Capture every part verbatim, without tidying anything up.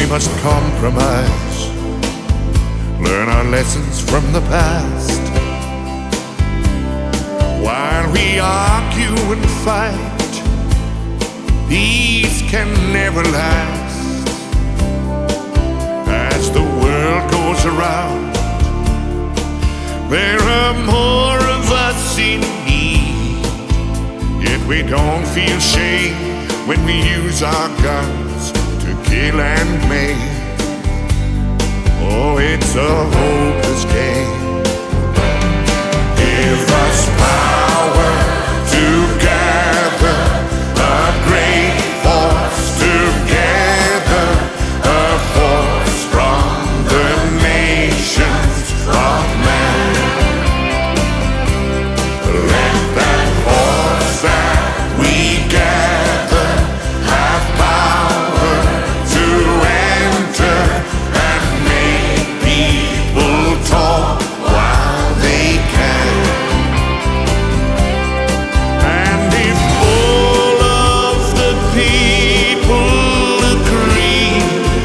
we must compromise, learn our lessons from the past. While we argue and fight, peace can never last. As the world goes around, there are more of us in need, yet we don't feel shame when we use our guns to kill and maim. Oh, it's a hopeless game. Give us power to gather a great force together, a force from the nations of man. Let that force that we gather have power to enter and make people talk while they can. And if all of the people agree,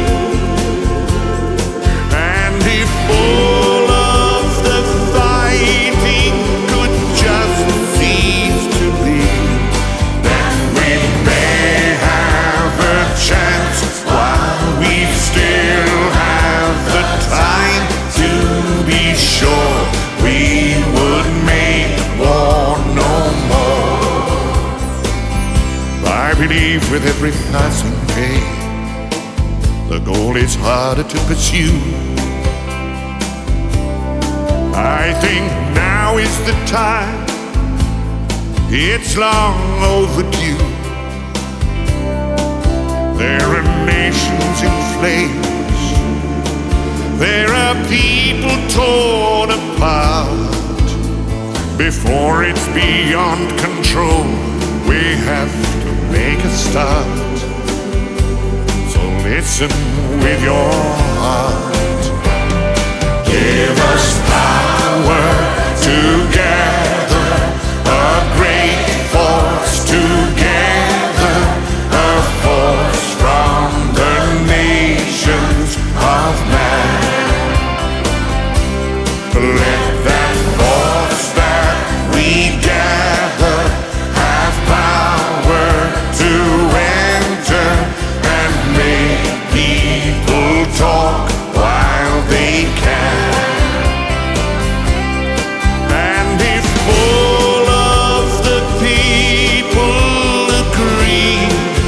and if all of the fighting could just cease to be, then we may have a chance while we still have the time to be sure we would make war no more. I believe with every passing day, the goal is harder to pursue. I think now is the time, it's long overdue. There are nations in flames, there are people torn apart. Before it's beyond control, we have to make a start. So listen with your heart. Give us power to gather a great force together, a force from the nations of man. Let that force that we gather have power to enter and make people talk while they can. And if all of the people agree,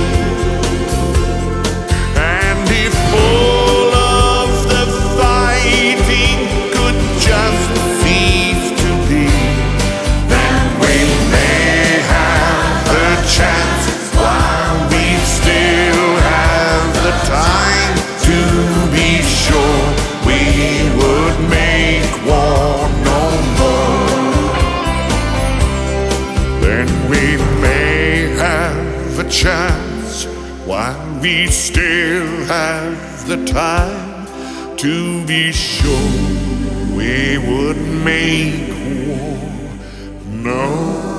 and if all of the fighting could just cease to be, then we may have the chance while we still have the time to be sure we would make war no more. Then we may have a chance while we still have the time to be sure we would make war no more.